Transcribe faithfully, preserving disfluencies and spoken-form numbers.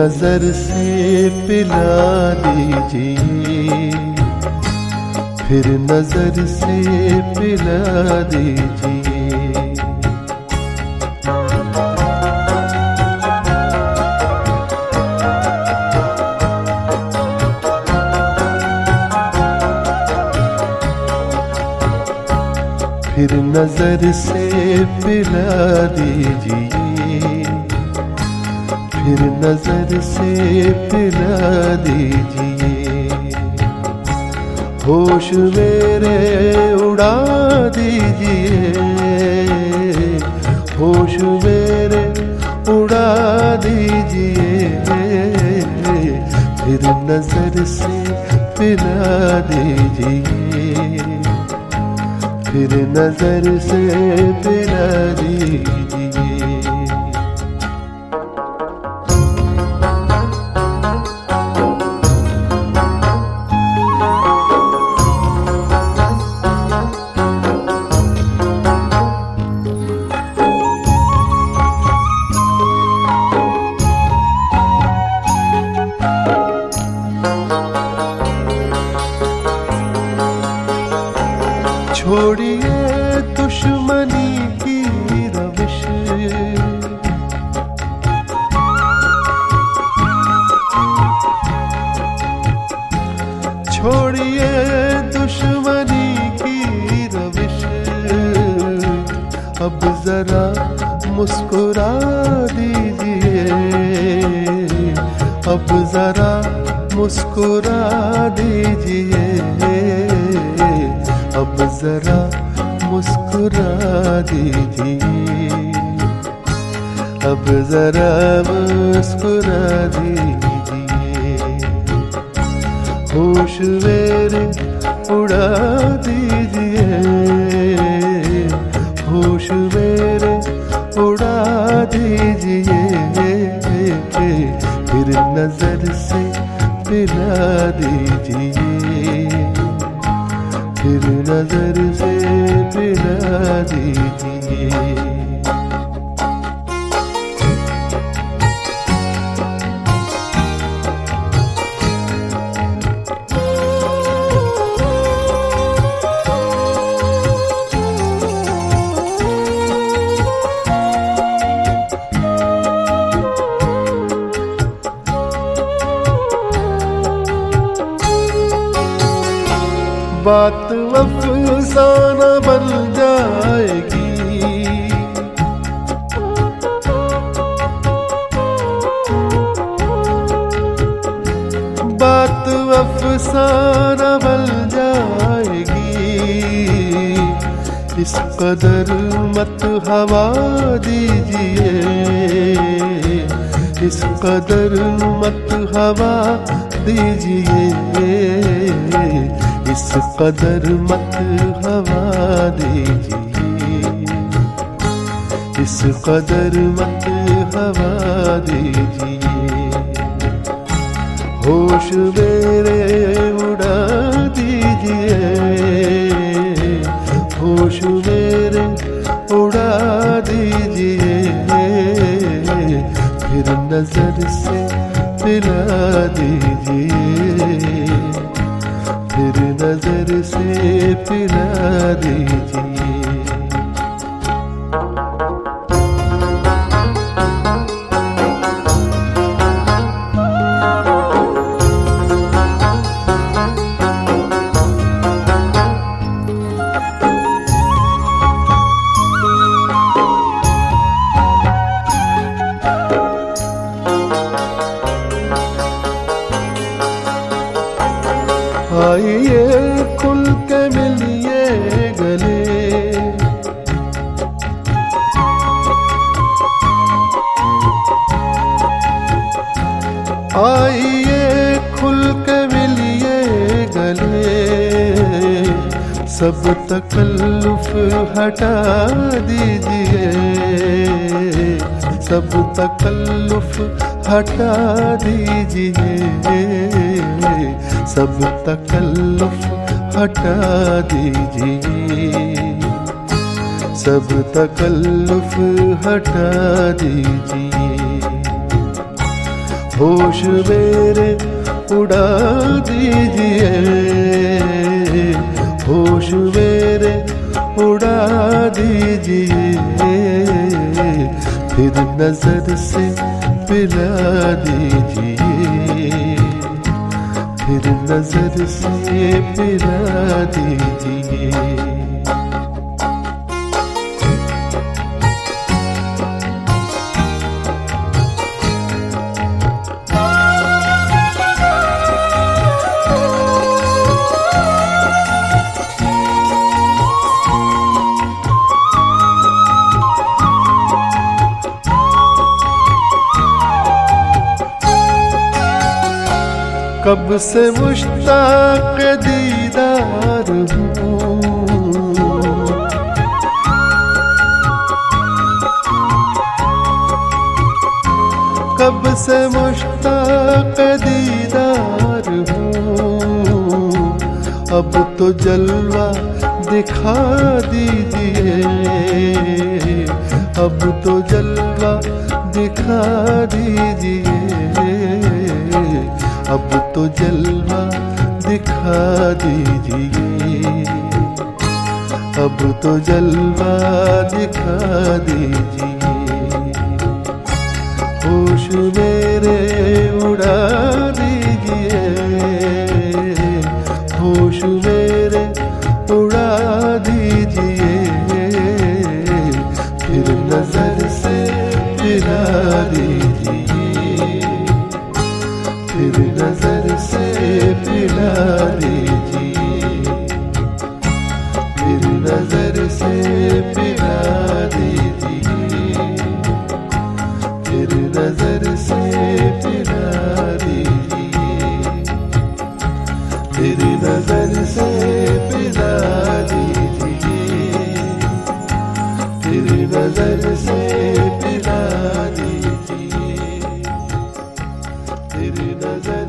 नजर से पिला दीजिए, फिर नजर से पिला दीजिए। फिर नजर से पिला दीजिए, फिर नजर से पिला दीजिए। होश मेरे उड़ा दीजिए, होश मेरे उड़ा दीजिए। फिर नजर से पिला दीजिए, फिर नजर से पिला दीजिए। छोड़िए दुश्मनी की रविश, छोड़िए दुश्मनी की रविश। अब जरा मुस्कुरा दीजिए, अब जरा मुस्कुरा दीजिए। अब जरा मुस्कुरा दीजिए, अब जरा मुस्कुरा दीजिए। होश मेरे उड़ा दीजिए, होश मेरे उड़ा दीजिए। फिर नजर से पिला दीजिए, फिर नजर से पिला दीजिए। बात अफसाना बन जाएगी, बात अफसाना बन जाएगी। इस कदर मत हवा दीजिए, इस कदर मत हवा दीजिए। इस कदर मत हवा दीजिए, इस कदर मत हवा दीजिए। होश मेरे उड़ा दीजिए, होश मेरे उड़ा दीजिए। फिर नजर से पिला दीजिए, फिर नजर से पिला दीजिए। आइए खुल के मिलिए गले, आइए खुल के मिलिए गले। सब तकल्लुफ हटा दीजिए, सब तकल्लुफ हटा दीजिए, सब तकल्लुफ हटा दीजिए, सब तकल्लुफ हटा दीजिए। होश मेरे उड़ा दीजिए, होश मेरे उड़ा दीजिए, फिर नजर से पिला दीजिए, फिर नजर से पिला दीजिए। कब से मुश्ताक दीदार हूँ, कब से मुश्ताक दीदार हूँ, अब तो जलवा दिखा दीजिए, अब तो जलवा दिखा दीजिए, अब तो जलवा दिखा दीजिए, अब तो जलवा दिखा दीजिए। होश मेरे उड़ा दीजिए, होश मेरे उड़ा दीजिए, फिर नजर से पिला दीजिए, फिर नजर से पिला दीजिए, फिर नजर से पिला दीजिए, फिर नजर से पिला दीजिए, फिर नजर से पिला दीजिए, फिर नजर से पिला दीजिए, फिर नजर